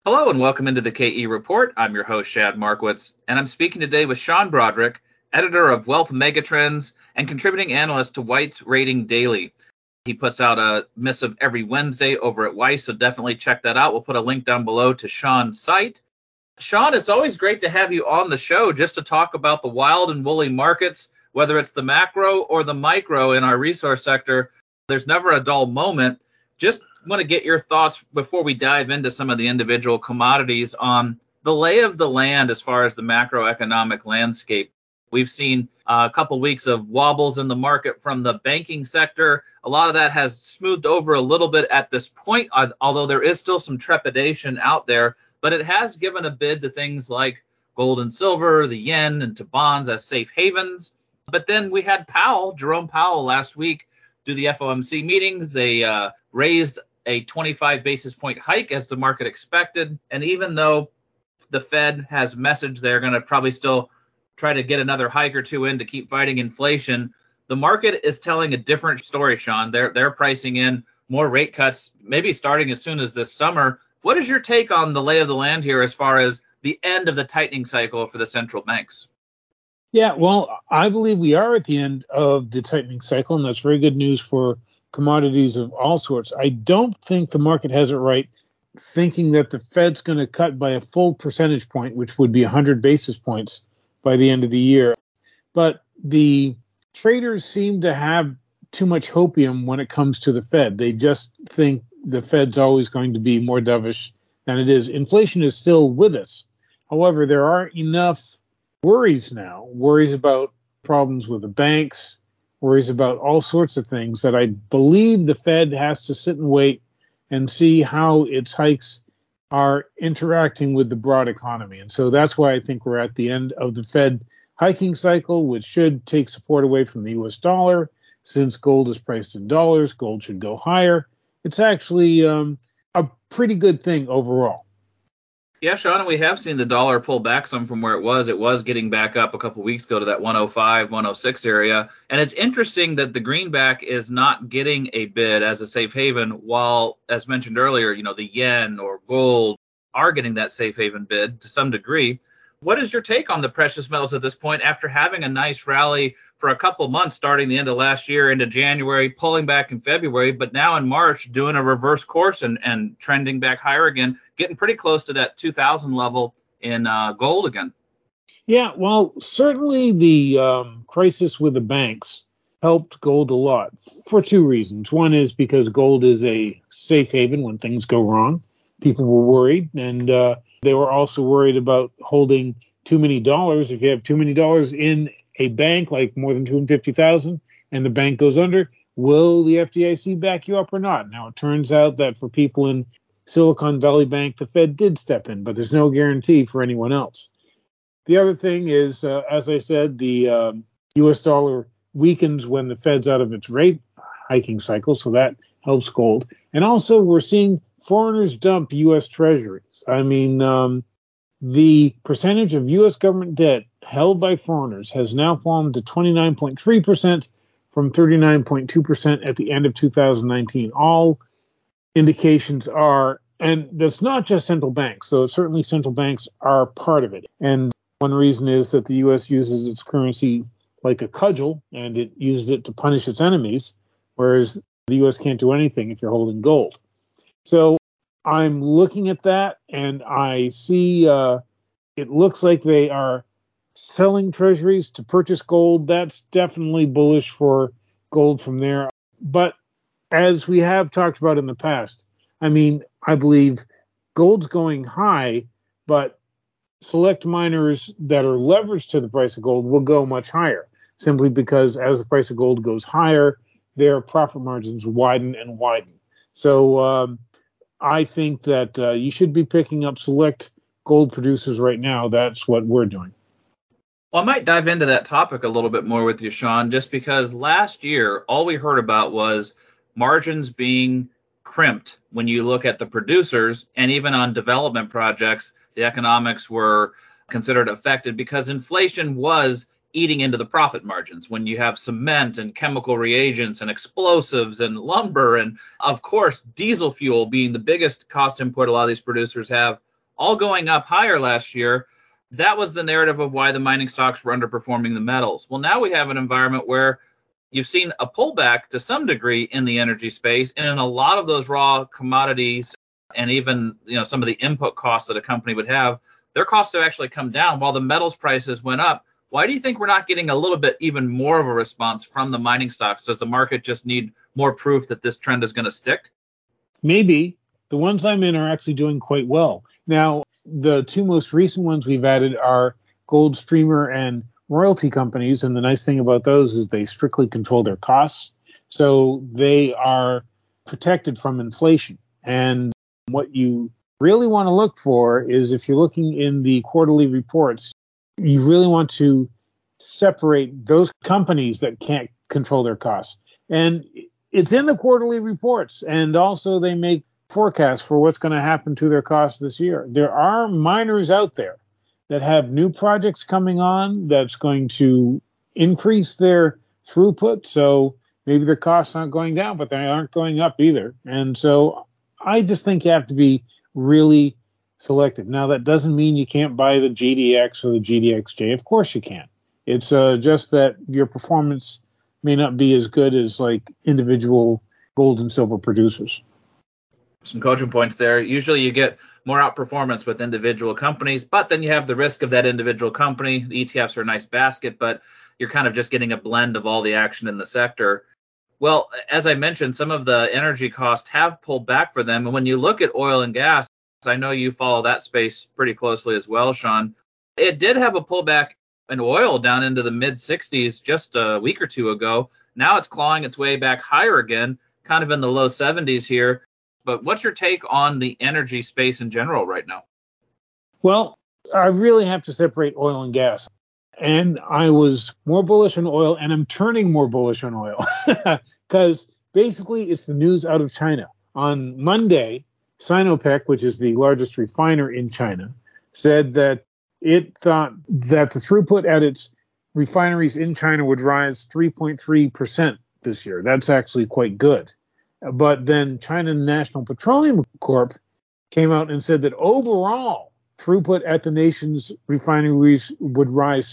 Hello and welcome into the KE Report. I'm your host, Shad Markowitz, and I'm speaking today with Sean Broderick, editor of Wealth Megatrends and contributing analyst to White's Rating Daily. He puts out a missive every Wednesday over at Weiss, so definitely check that out. We'll put a link down below to Sean's site. Sean, it's always great to have you on the show just to talk about the wild and woolly markets, whether it's the macro or the micro in our resource sector. There's never a dull moment. Just want to get your thoughts before we dive into some of the individual commodities on the lay of the land as far as the macroeconomic landscape. We've seen a couple weeks of wobbles in the market from the banking sector. A lot of that has smoothed over a little bit at this point, although there is still some trepidation out there, but it has given a bid to things like gold and silver, the yen, and to bonds as safe havens. But then we had Jerome Powell last week do the FOMC meetings. They raised a 25 basis point hike as the market expected. And even though the Fed has messaged they're going to probably still try to get another hike or two in to keep fighting inflation, the market is telling a different story, Sean. They're pricing in more rate cuts, maybe starting as soon as this summer. What is your take on the lay of the land here as far as the end of the tightening cycle for the central banks? Yeah, well, I believe we are at the end of the tightening cycle, and that's very good news for commodities of all sorts. I don't think the market has it right thinking that the Fed's going to cut by a full percentage point, which would be 100 basis points by the end of the year. But the traders seem to have too much hopium when it comes to the Fed. They just think the Fed's always going to be more dovish than it is. Inflation is still with us. However, there are enough worries now, worries about problems with the banks, worries about all sorts of things that I believe the Fed has to sit and wait and see how its hikes are interacting with the broad economy. And so that's why I think we're at the end of the Fed hiking cycle, which should take support away from the US dollar. Since gold is priced in dollars, gold should go higher. It's actually a pretty good thing overall. Yeah, Sean, and we have seen the dollar pull back some from where it was. It was getting back up a couple of weeks ago to that 105, 106 area. And it's interesting that the greenback is not getting a bid as a safe haven, while, as mentioned earlier, the yen or gold are getting that safe haven bid to some degree. What is your take on the precious metals at this point after having a nice rally for a couple months starting the end of last year into January, pulling back in February, but now in March doing a reverse course and trending back higher again, getting pretty close to that 2000 level in gold again? Yeah, well, certainly the crisis with the banks helped gold a lot for two reasons. One is because gold is a safe haven when things go wrong. People were worried, and they were also worried about holding too many dollars. If you have too many dollars in a bank, like more than 250,000, and the bank goes under, will the FDIC back you up or not? Now, it turns out that for people in Silicon Valley Bank, the Fed did step in, but there's no guarantee for anyone else. The other thing is, as I said, the U.S. dollar weakens when the Fed's out of its rate hiking cycle, so that helps gold. And also, we're seeing foreigners dump U.S. treasuries. I mean, the percentage of U.S. government debt held by foreigners has now fallen to 29.3% from 39.2% at the end of 2019. All indications are, and that's not just central banks, so certainly central banks are part of it. And one reason is that the U.S. uses its currency like a cudgel, and it uses it to punish its enemies, whereas the U.S. can't do anything if you're holding gold. So I'm looking at that, and I see it looks like they are selling treasuries to purchase gold. That's definitely bullish for gold from there. But as we have talked about in the past, I mean, I believe gold's going high, but select miners that are leveraged to the price of gold will go much higher, simply because as the price of gold goes higher, their profit margins widen and widen. So I think that you should be picking up select gold producers right now. That's what we're doing. Well, I might dive into that topic a little bit more with you, Sean, just because last year all we heard about was margins being crimped when you look at the producers, and even on development projects, the economics were considered affected because inflation was eating into the profit margins when you have cement and chemical reagents and explosives and lumber and, of course, diesel fuel being the biggest cost input a lot of these producers have. all going up higher last year. That was the narrative of why the mining stocks were underperforming the metals. Well, now we have an environment where you've seen a pullback to some degree in the energy space, and in a lot of those raw commodities and even some of the input costs that a company would have, their costs have actually come down while the metals prices went up. Why do you think we're not getting a little bit even more of a response from the mining stocks? Does the market just need more proof that this trend is going to stick? Maybe. The ones I'm in are actually doing quite well. Now, the two most recent ones we've added are Gold Streamer and royalty companies. And the nice thing about those is they strictly control their costs. So they are protected from inflation. And what you really want to look for is if you're looking in the quarterly reports, you really want to separate those companies that can't control their costs. And it's in the quarterly reports. And also they make forecasts for what's going to happen to their costs this year. There are miners out there that have new projects coming on that's going to increase their throughput. So maybe their costs aren't going down, but they aren't going up either. And so I just think you have to be really selective. Now, that doesn't mean you can't buy the GDX or the GDXJ. Of course you can. It's just that your performance may not be as good as like individual gold and silver producers. Some coaching points there. Usually you get more outperformance with individual companies, but then you have the risk of that individual company. The ETFs are a nice basket, but you're kind of just getting a blend of all the action in the sector. Well, as I mentioned, some of the energy costs have pulled back for them. And when you look at oil and gas, I know you follow that space pretty closely as well, Sean. It did have a pullback in oil down into the mid 60s just a week or two ago. Now it's clawing its way back higher again, kind of in the low 70s here. But what's your take on the energy space in general right now? Well, I really have to separate oil and gas. And I was more bullish on oil, and I'm turning more bullish on oil because basically it's the news out of China. On Monday, Sinopec, which is the largest refiner in China, said that it thought that the throughput at its refineries in China would rise 3.3% this year. That's actually quite good. But then China National Petroleum Corp came out and said that overall throughput at the nation's refineries would rise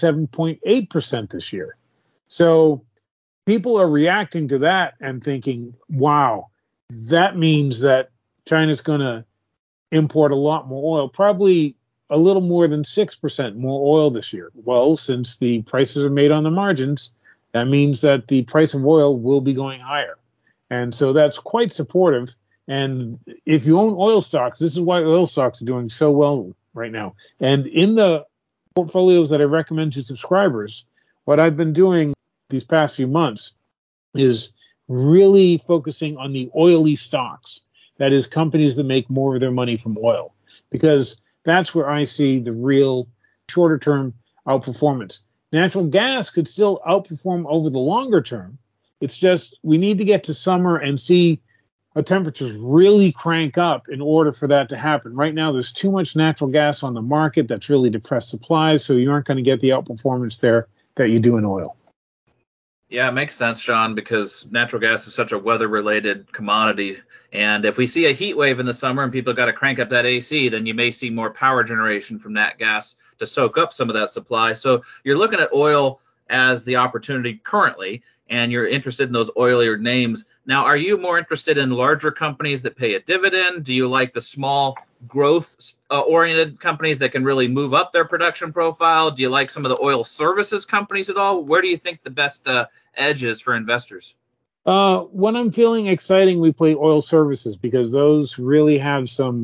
7.8% this year. So people are reacting to that and thinking, wow, that means that China's going to import a lot more oil, probably a little more than 6% more oil this year. Well, since the prices are made on the margins, that means that the price of oil will be going higher. And so that's quite supportive. And if you own oil stocks, this is why oil stocks are doing so well right now. And in the portfolios that I recommend to subscribers, what I've been doing these past few months is really focusing on the oily stocks. That is, companies that make more of their money from oil, because that's where I see the real shorter term outperformance. Natural gas could still outperform over the longer term. It's just we need to get to summer and see temperatures really crank up in order for that to happen. Right now, there's too much natural gas on the market that's really depressed supplies, so you aren't going to get the outperformance there that you do in oil. Yeah, it makes sense, Sean, because natural gas is such a weather-related commodity. And if we see a heat wave in the summer and people got to crank up that AC, then you may see more power generation from that gas to soak up some of that supply. So you're looking at oil as the opportunity currently, and you're interested in those oilier names. Now, are you more interested in larger companies that pay a dividend? Do you like the small growth-oriented companies that can really move up their production profile? Do you like some of the oil services companies at all? Where do you think the best edge is for investors? When I'm feeling exciting, we play oil services because those really have some.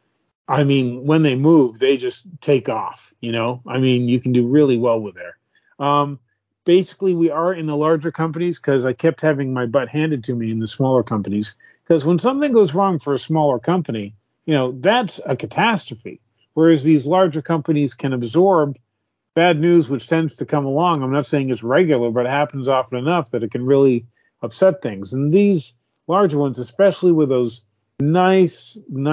I mean, when they move, they just take off. I mean, you can do really well with there. Basically, we are in the larger companies because I kept having my butt handed to me in the smaller companies. Because when something goes wrong for a smaller company, that's a catastrophe. Whereas these larger companies can absorb bad news, which tends to come along. I'm not saying it's regular, but it happens often enough that it can really upset things. And these larger ones, especially with those nice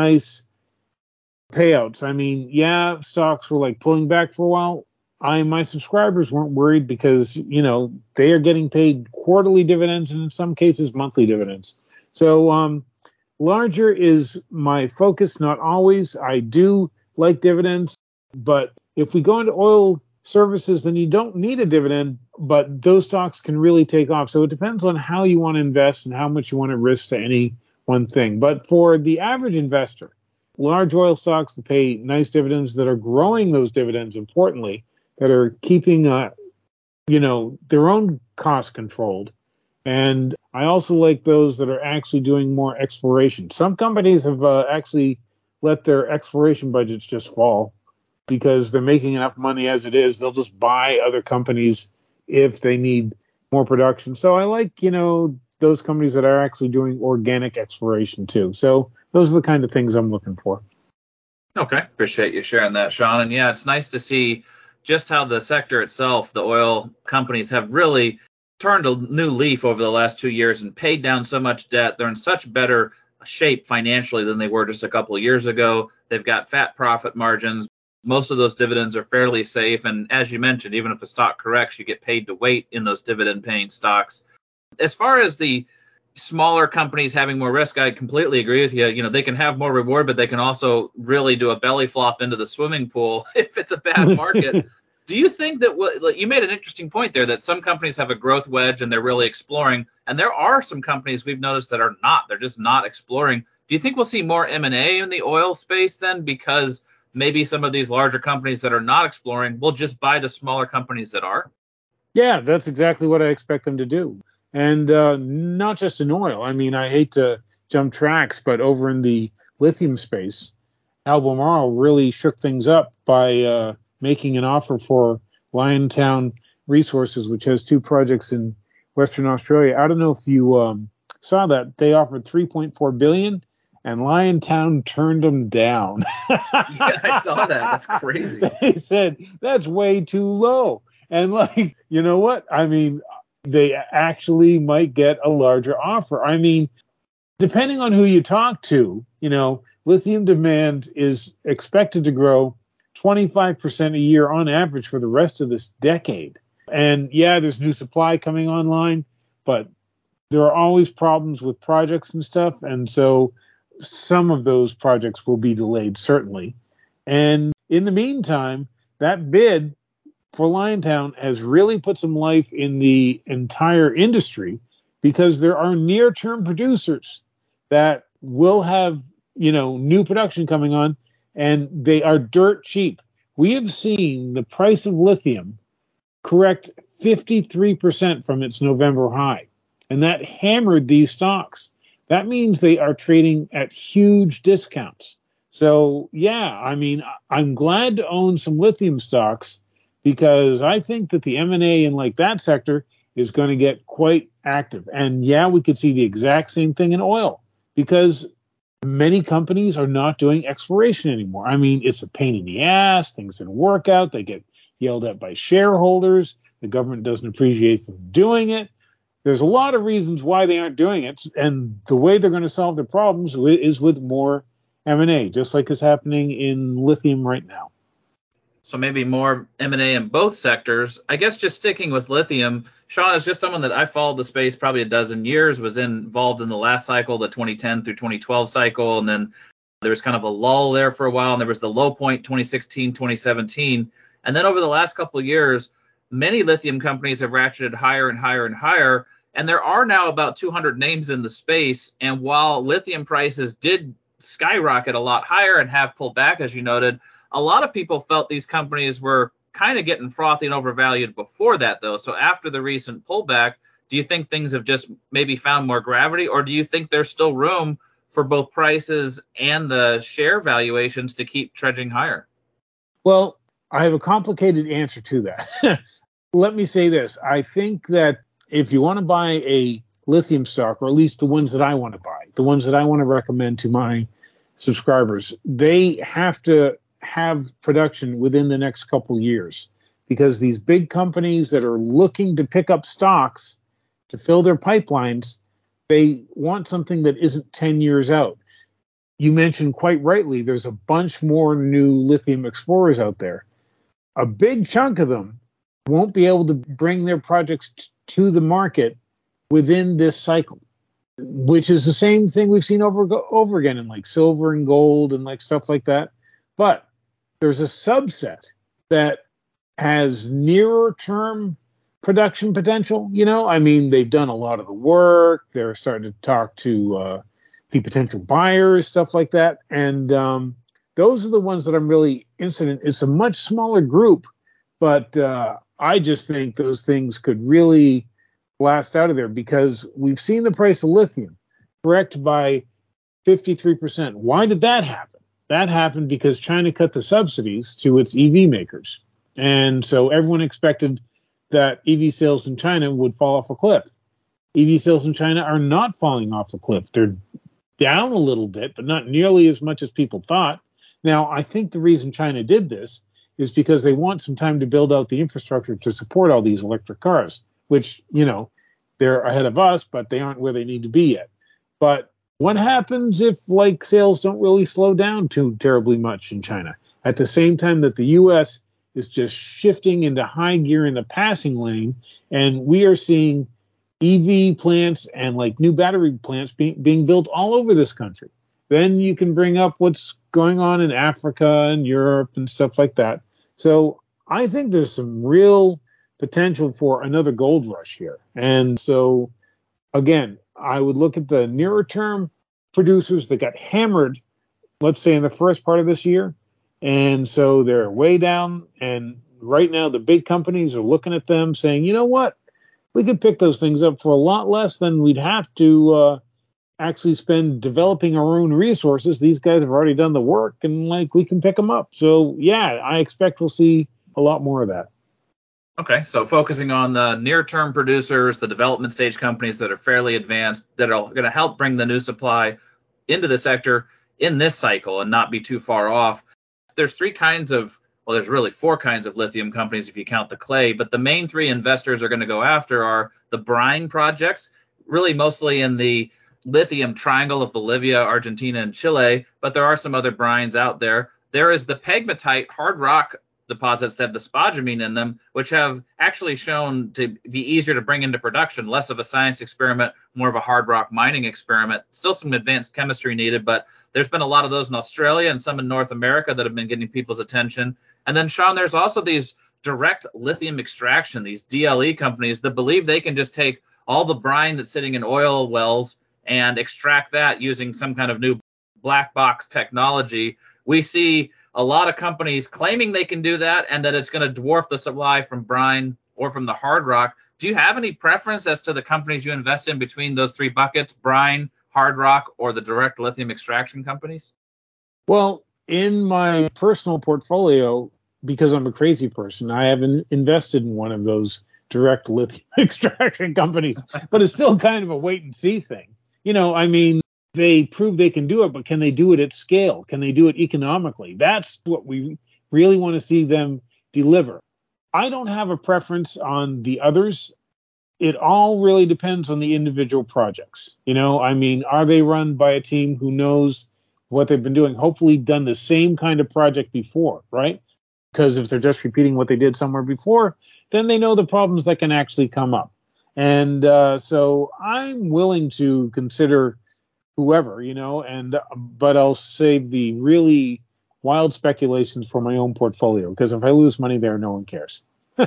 payouts. I mean, yeah, stocks were like pulling back for a while. My subscribers weren't worried because, they are getting paid quarterly dividends and in some cases monthly dividends. So larger is my focus, not always. I do like dividends, but if we go into oil services, then you don't need a dividend, but those stocks can really take off. So it depends on how you want to invest and how much you want to risk to any one thing. But for the average investor, large oil stocks that pay nice dividends, that are growing those dividends, importantly, that are keeping their own costs controlled. And I also like those that are actually doing more exploration. Some companies have actually let their exploration budgets just fall because they're making enough money as it is. They'll just buy other companies if they need more production. So I like, those companies that are actually doing organic exploration too. So those are the kind of things I'm looking for. Okay. Appreciate you sharing that, Sean. And yeah, it's nice to see just how the sector itself, the oil companies, have really turned a new leaf over the last 2 years and paid down so much debt. They're in such better shape financially than they were just a couple of years ago. They've got fat profit margins. Most of those dividends are fairly safe. And as you mentioned, even if a stock corrects, you get paid to wait in those dividend paying stocks. As far as the smaller companies having more risk, I completely agree with you. They can have more reward, but they can also really do a belly flop into the swimming pool if it's a bad market. Do you think that you made an interesting point there, that some companies have a growth wedge and they're really exploring, and there are some companies we've noticed that are not. They're just not exploring. Do you think we'll see more M&A in the oil space then, because maybe some of these larger companies that are not exploring will just buy the smaller companies that are? Yeah, that's exactly what I expect them to do. And not just in oil. I mean, I hate to jump tracks, but over in the lithium space, Albemarle really shook things up by making an offer for Liontown Resources, which has two projects in Western Australia. I don't know if you saw that. They offered $3.4 billion, and Liontown turned them down. Yeah, I saw that. That's crazy. They said, that's way too low. And you know what? I mean, they actually might get a larger offer. I mean, depending on who you talk to, lithium demand is expected to grow 25% a year on average for the rest of this decade. And yeah, there's new supply coming online, but there are always problems with projects and stuff. And so some of those projects will be delayed, certainly. And in the meantime, that bid for Liontown has really put some life in the entire industry, because there are near-term producers that will have, new production coming on, and they are dirt cheap. We have seen the price of lithium correct 53% from its November high, and that hammered these stocks. That means they are trading at huge discounts. So, yeah, I mean, I'm glad to own some lithium stocks, because I think that the M&A in that sector is going to get quite active. And yeah, we could see the exact same thing in oil, because many companies are not doing exploration anymore. I mean, it's a pain in the ass. Things didn't work out. They get yelled at by shareholders. The government doesn't appreciate them doing it. There's a lot of reasons why they aren't doing it. And the way they're going to solve their problems is with more M&A, just like is happening in lithium right now. So maybe more M&A in both sectors. I guess just sticking with lithium, Sean is just someone that I followed the space probably a dozen years, was involved in the last cycle, the 2010 through 2012 cycle. And then there was kind of a lull there for a while. And there was the low point, 2016, 2017. And then over the last couple of years, many lithium companies have ratcheted higher and higher and higher. And there are now about 200 names in the space. And while lithium prices did skyrocket a lot higher and have pulled back, as you noted, a lot of people felt these companies were kind of getting frothy and overvalued before that, though. So after the recent pullback, do you think things have just maybe found more gravity, or do you think there's still room for both prices and the share valuations to keep trudging higher? Well, I have a complicated answer to that. Let me say this. I think that if you want to buy a lithium stock, or at least the ones that I want to buy, the ones that I want to recommend to my subscribers, they have to have production within the next couple years, because these big companies that are looking to pick up stocks to fill their pipelines, they want something that isn't 10 years out. You mentioned quite rightly, there's a bunch more new lithium explorers out there. A big chunk of them won't be able to bring their projects to the market within this cycle, which is the same thing we've seen over again in silver and gold and stuff like that. But there's a subset that has nearer term production potential. I mean, they've done a lot of the work. They're starting to talk to the potential buyers, stuff like that. And those are the ones that I'm really interested in. It's a much smaller group, but I just think those things could really blast out of there because we've seen the price of lithium correct by 53%. Why did that happen? That happened because China cut the subsidies to its EV makers. And so everyone expected that EV sales in China would fall off a cliff. EV sales in China are not falling off a cliff. They're down a little bit, but not nearly as much as people thought. Now, I think the reason China did this is because they want some time to build out the infrastructure to support all these electric cars, which, they're ahead of us, but they aren't where they need to be yet. But what happens if sales don't really slow down too terribly much in China at the same time that the US is just shifting into high gear in the passing lane, and we are seeing EV plants and new battery plants being built all over this country? Then you can bring up what's going on in Africa and Europe and stuff like that. So I think there's some real potential for another gold rush here. And so, again, I would look at the nearer term producers that got hammered, let's say in the first part of this year. And so they're way down. And right now, the big companies are looking at them saying, you know what? We could pick those things up for a lot less than we'd have to actually spend developing our own resources. These guys have already done the work and we can pick them up. So, yeah, I expect we'll see a lot more of that. Okay, so focusing on the near-term producers, the development stage companies that are fairly advanced, that are going to help bring the new supply into the sector in this cycle and not be too far off. There's there's really four kinds of lithium companies if you count the clay, but the main three investors are going to go after are the brine projects, really mostly in the lithium triangle of Bolivia, Argentina, and Chile, but there are some other brines out there. There is the pegmatite hard rock deposits that have the spodumene in them, which have actually shown to be easier to bring into production, less of a science experiment, more of a hard rock mining experiment. Still some advanced chemistry needed, but there's been a lot of those in Australia and some in North America that have been getting people's attention. And then, Sean, there's also these direct lithium extraction, these DLE companies that believe they can just take all the brine that's sitting in oil wells and extract that using some kind of new black box technology. We see a lot of companies claiming they can do that and that it's going to dwarf the supply from brine or from the hard rock. Do you have any preference as to the companies you invest in between those three buckets, brine, hard rock, or the direct lithium extraction companies? Well, in my personal portfolio, because I'm a crazy person, I haven't invested in one of those direct lithium extraction companies, but it's still kind of a wait and see thing. I mean, they prove they can do it, but can they do it at scale? Can they do it economically? That's what we really want to see them deliver. I don't have a preference on the others. It all really depends on the individual projects. I mean, are they run by a team who knows what they've been doing? Hopefully done the same kind of project before, right? Because if they're just repeating what they did somewhere before, then they know the problems that can actually come up. And so I'm willing to consider whoever, but I'll save the really wild speculations for my own portfolio because if I lose money there, no one cares.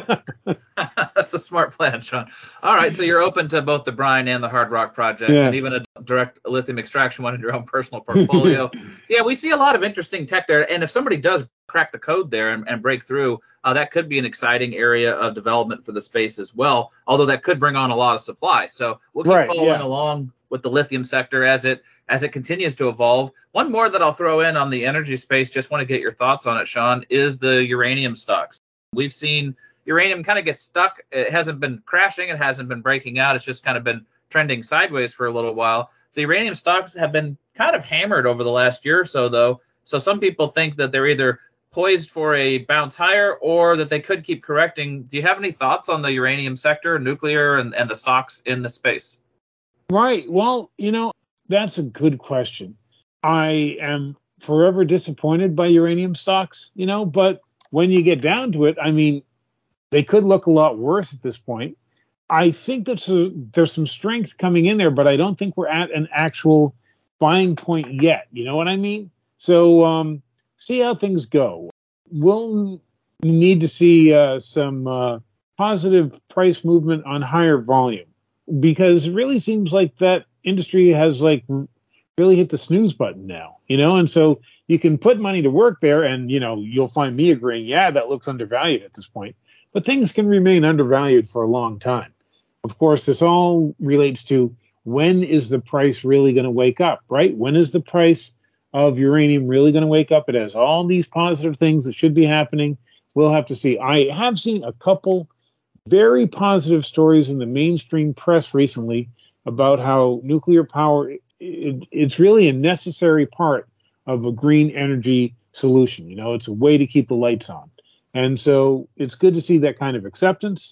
That's a smart plan, Sean. All right, so you're open to both the brine and the hard rock projects, and even a direct lithium extraction one in your own personal portfolio. Yeah, we see a lot of interesting tech there, and if somebody does crack the code there and break through, that could be an exciting area of development for the space as well. Although that could bring on a lot of supply. So we'll keep following along with the lithium sector as it continues to evolve. One more that I'll throw in on the energy space, just want to get your thoughts on it, Sean, is the uranium stocks. We've seen uranium kind of get stuck. It hasn't been crashing. It hasn't been breaking out. It's just kind of been trending sideways for a little while. The uranium stocks have been kind of hammered over the last year or so, though. So some people think that they're either poised for a bounce higher or that they could keep correcting. Do you have any thoughts on the uranium sector, nuclear, and the stocks in the space? Right. Well, that's a good question. I am forever disappointed by uranium stocks, but when you get down to it, I mean, they could look a lot worse at this point. I think that there's some strength coming in there, but I don't think we're at an actual buying point yet. You know what I mean? So see how things go. we'll need to see some positive price movement on higher volume because it really seems like that industry has like really hit the snooze button now, and so you can put money to work there and, you'll find me agreeing, yeah, that looks undervalued at this point, but things can remain undervalued for a long time. Of course, this all relates to when is the price really going to wake up, right? When is the price of uranium really going to wake up? It has all these positive things that should be happening. We'll have to see. I have seen a couple very positive stories in the mainstream press recently about how nuclear power it's really a necessary part of a green energy solution. It's a way to keep the lights on. And so it's good to see that kind of acceptance.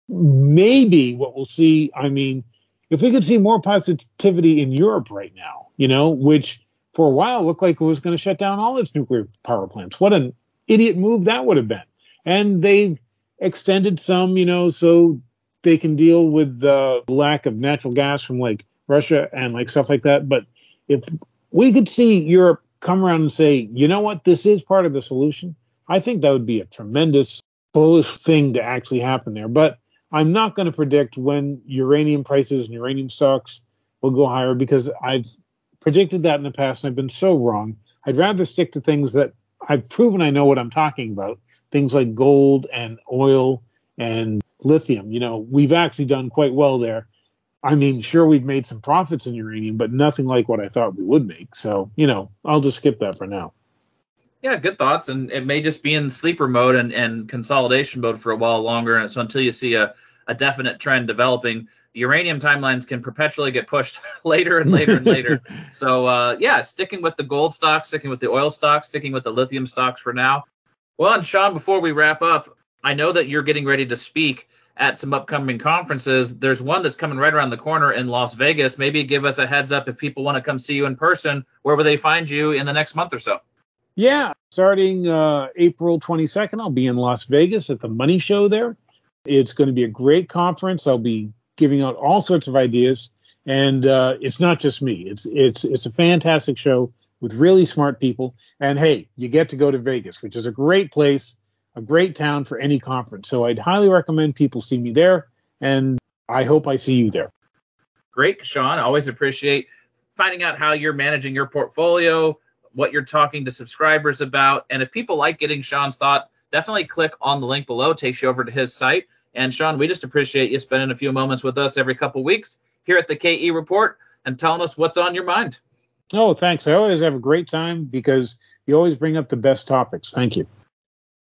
Maybe what we'll see, I mean, if we could see more positivity in Europe right now, which for a while looked like it was going to shut down all its nuclear power plants. What an idiot move that would have been. And they've extended some, so they can deal with the lack of natural gas from like Russia and like stuff like that. But if we could see Europe come around and say, you know what, this is part of the solution, I think that would be a tremendous bullish thing to actually happen there. But I'm not going to predict when uranium prices and uranium stocks will go higher because I've predicted that in the past and I've been so wrong. I'd rather stick to things that I've proven I know what I'm talking about, things like gold and oil and lithium. We've actually done quite well there. I mean, sure, we've made some profits in uranium, but nothing like what I thought we would make. So, I'll just skip that for now. Yeah, good thoughts. And it may just be in sleeper mode and consolidation mode for a while longer. And so until you see a definite trend developing, the uranium timelines can perpetually get pushed later and later and later. So, yeah, sticking with the gold stocks, sticking with the oil stocks, sticking with the lithium stocks for now. Well, and Sean, before we wrap up, I know that you're getting ready to speak at some upcoming conferences. There's one that's coming right around the corner in Las Vegas. Maybe give us a heads up if people want to come see you in person. Where will they find you in the next month or so? Yeah, starting April 22nd, I'll be in Las Vegas at the Money Show there. It's going to be a great conference. I'll be giving out all sorts of ideas, and it's not just me. It's a fantastic show with really smart people. And hey, you get to go to Vegas, which is a great place, a great town for any conference. So I'd highly recommend people see me there, and I hope I see you there. Great, Sean. Always appreciate finding out how you're managing your portfolio, what you're talking to subscribers about. And if people like getting Sean's thought, definitely click on the link below. It takes you over to his site. And Sean, we just appreciate you spending a few moments with us every couple weeks here at the KE Report and telling us what's on your mind. Oh, thanks. I always have a great time because you always bring up the best topics. Thank you.